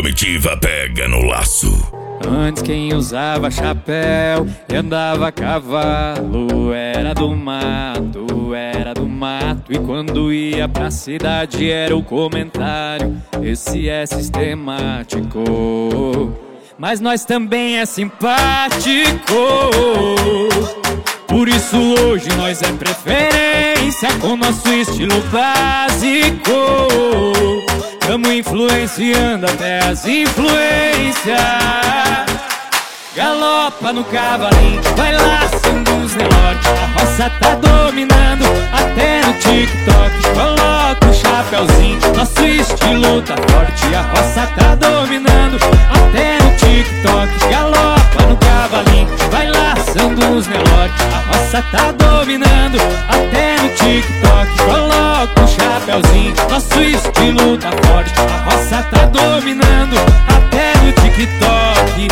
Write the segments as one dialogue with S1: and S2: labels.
S1: comitiva pega no laço.
S2: Antes quem usava chapéu e andava a cavalo era do mato, era do mato. E quando ia pra cidade era o comentário: esse é sistemático, mas nós também é simpático. Por isso hoje nós é preferência com nosso estilo básico. Tamo influenciando até as influências. Galopa no cavalinho, vai laçando os Nelore. A roça tá dominando até no TikTok. Coloca o chapéuzinho, nosso estilo tá forte. A roça tá dominando até no TikTok. Galopa no cavalinho, vai laçando os Nelore. A roça tá dominando até no TikTok. Coloca o chapéuzinho, nosso estilo tá forte. A roça tá dominando até no TikTok.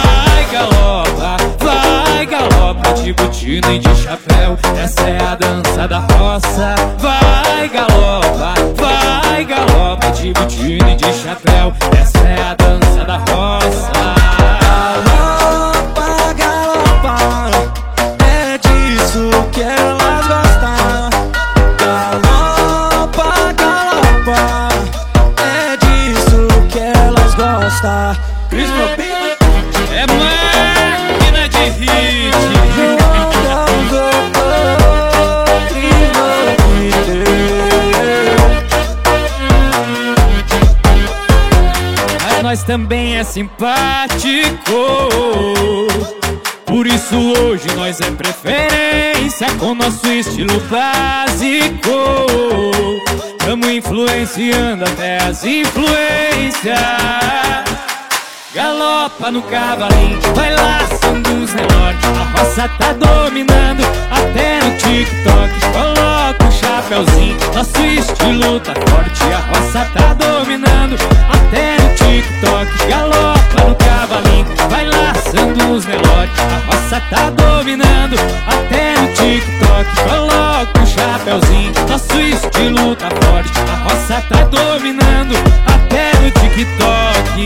S2: Vai galopa de botina e de chapéu. Essa é a dança da roça. Vai galopa de botina e de chapéu. Essa é a dança da roça.
S3: Galopa, galopa, é disso que elas gostam. Galopa, galopa, é disso que elas gostam. Cris Propina
S2: é máquina de hit. Mas nós também é simpático. Por isso hoje nós é preferência com nosso estilo básico. Tamo influenciando até as influências. Galopa no cavalinho, vai laçando os Nelore. A roça tá dominando até no TikTok. Coloca o chapéuzinho, nosso estilo tá forte. A roça tá dominando até no TikTok. Galopa no cavalinho, vai laçando os Nelore. A roça tá dominando até no TikTok. Coloca o chapéuzinho, nosso estilo tá forte. A roça tá dominando até no TikTok.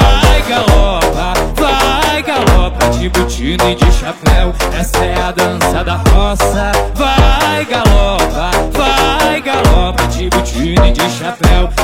S2: Vai galopa de botina e de chapéu. Essa é a dança da roça. Vai galopa de botina e de chapéu.